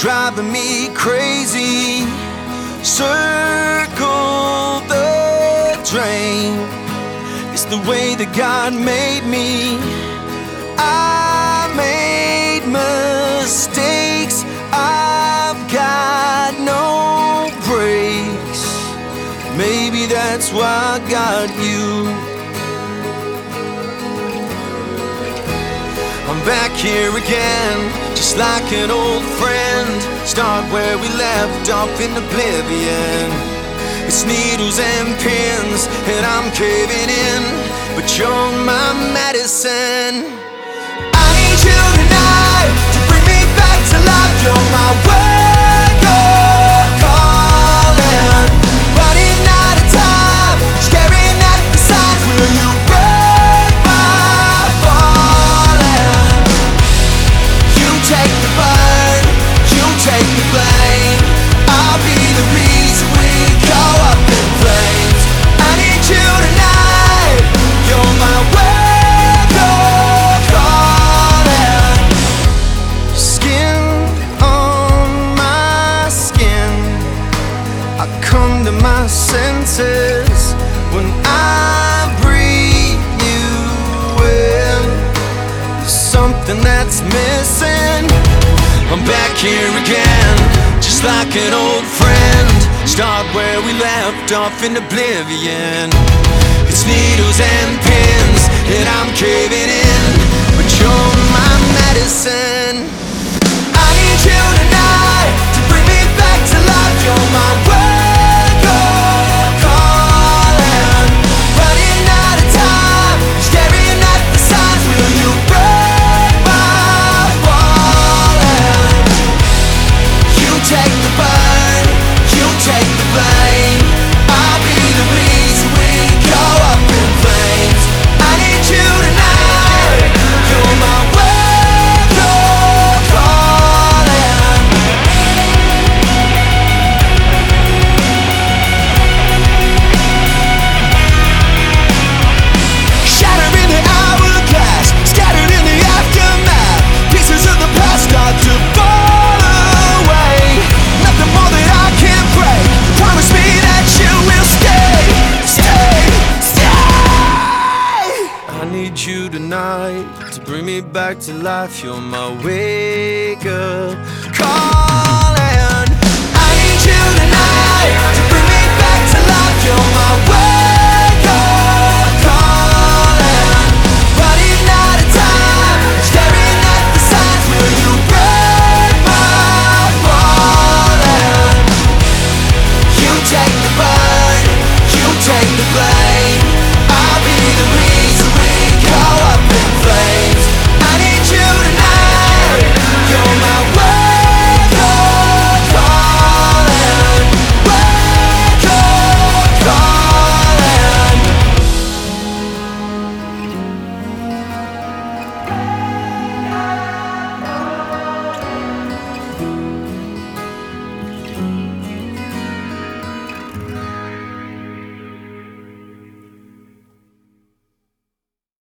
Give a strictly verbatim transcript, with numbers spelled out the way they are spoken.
driving me crazy. Circle the drain. It's the way that God made me. I made mistakes. I've got no brakes. Maybe that's why I got you. I'm back here again, just like an old friend. Start where we left off in oblivion. It's needles and pins, and I'm caving in, but you're my medicine. I need you tonight to bring me back to life. You're my wake-up calling. Running out of time, staring at the signs. Will you break my falling? You take the burn, you take the blame. I'll be the reason we go up in flames. I need you tonight. You're my wake-up calling. Skin on my skin, I come to my senses when I breathe you in. There's something that's missing. I'm back here again, just like an old friend. Start where we left off in oblivion. It's needles and pins, and I'm caving in, but you're my medicine. I need you tonight to bring me back to life. You're my wake-up calling. Running out of time, staring at the signs. Will you break my falling? You take the burn, you take the blame. I'll be the reason we go up in flames. I need you tonight. You're my wake-up calling. Shattered in the hourglass, scattered in the aftermath. Pieces of the past start to fall away. Nothing more that I can break. Promise me that you will stay, stay, stay. I need you tonight to bring me back to life. You're my wake-up